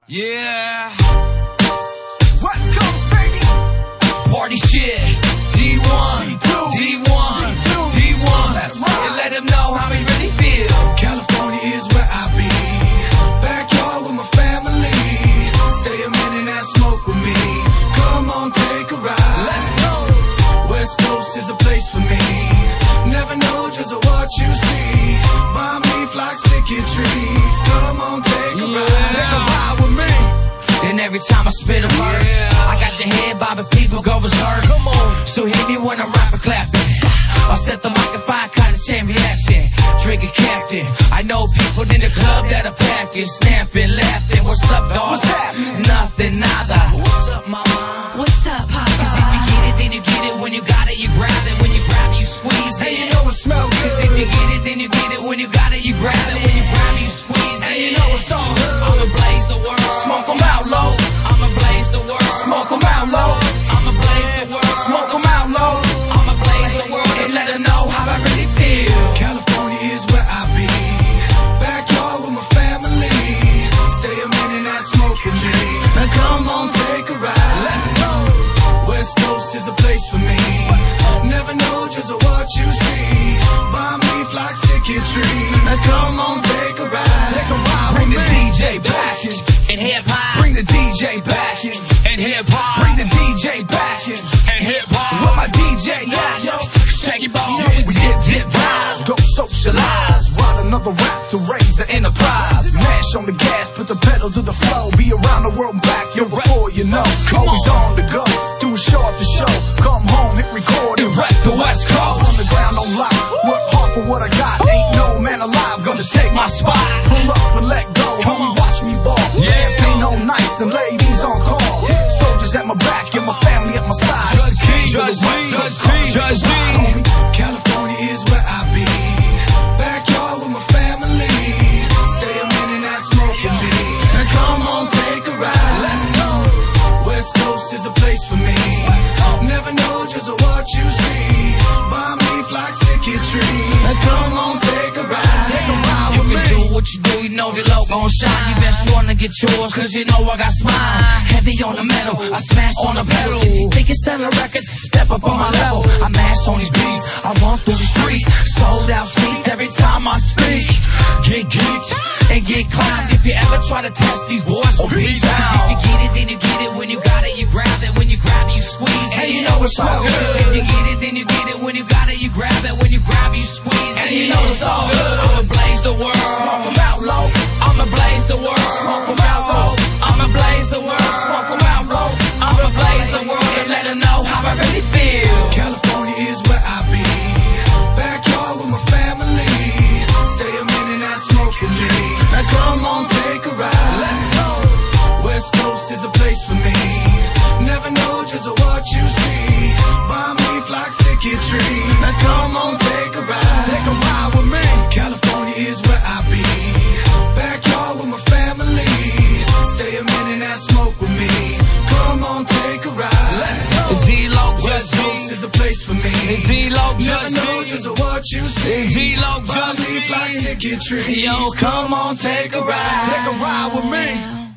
Yeah. West Coast, baby. Party shit. D1, D1, D1. That's right. And let them know how we really feel. California is where I be. Backyard with my family. Stay a minute and smoke with me. Come on, take a ride. Let's go. West Coast is a place for me. Never know just what you see. Bomb leaf like sticky trees. Come on, take a ride. Take a ride with me. And every time I spit a verse, I got your head bobbing, people go berserk. Come on. So hit me when I'm rapping, clapping. I'll set the mic and fire, kind of chain reaction. Drinking captain. I know people in the club that are packing, snapping, laughing. What's up, dog? What's happening? Nothing, nada. What's up, mama? What's up, Papa? Cause if you get it, then you get it. When you got it, you grab it. When you grab it, you squeeze it. And you know it smells good. Cause if you get it, then you get it. When you got it, you grab it. When you grab it, you squeeze it. And you know it's all good. I'ma blaze the world. Smoke 'em out low. I'ma blaze the world. Smoke 'em out low. I'ma blaze the world. Smoke 'em out low. I'ma blaze the world and let them know how I really feel. California is where I be. Backyard with my family. Stay a minute and smoke with me. Now come on, take a ride. Let's go. West Coast is a place for me. Never know just what you see. Bomb leaf like sticky trees. Now come on, take a ride. Take a ride. Bring the with me. DJ back and hip hop. Bring the DJ back And hip hop. Bring the DJ back And hip hop. Where my DJ at? Shake it, ball. We get dip vibes, go socialize. Write another rap to raise the enterprise. Mash on the gas, put the pedal to the floor. Be around the world and back, yo, before you know. Always on the go, do a show after show. Come home, hit record and Wreck the West Coast. on the ground on lock. Work hard for what I got. Ain't no man alive gonna take my spot. Pull up and let go, homie, watch me ball. Yeah. Champagne on nice and ladies on call. Soldiers at my back and my family at my side. Judge King, Judge King, Judge King, Judge King. California is where I be. Backyard with my family. Stay a minute and smoke with me. Now come on, take a ride. Let's go. West Coast is a place for me. Never know just what you see. Bomb leaf like sticky trees. Now come on, take a ride. Take a ride You with can me. do what you do, you know the logo gon' shine. You been sworn to get yours, cause you know I got mine. Heavy on the metal, I smashed on the pedal. If you think it's selling records, step up on my level. I mash on these beats, I run through the streets. Sold out seats every time I speak. Get geeked and get climbed. If you ever try to test these boys, will be down. Cause if you get it, then you get it. When you got it, you grab it. When you grab it, you squeeze it. And you know it's all good. If you get it, then you get it. When you got it, you grab it. When you grab it, you squeeze it. And you know it's all good. I'ma blaze the world. Smoke 'em out low. I'ma blaze the world. Smoke 'em out low. I'ma blaze the world. Smoke 'em out low. I'ma blaze the world and let them know how I really feel. California is where I be. Backyard with my family. Stay a minute and smoke with me. Now come on, take a ride. Let's go. West Coast is a place for me. Never know just what you see. Bomb leaf like sticky trees. Now come on, take a ride. Take a ride with me. California is where I be. Backyard with my family. Stay a minute and smoke with me. Come on, take a ride. Let's go. D-Lo, West Judge Coast is a place for me. D-Lo, Never know Judge just what you see. D-Lo, Bomb leaf like Judge sticky trees. Yo, come on, take a ride. Take a ride with me.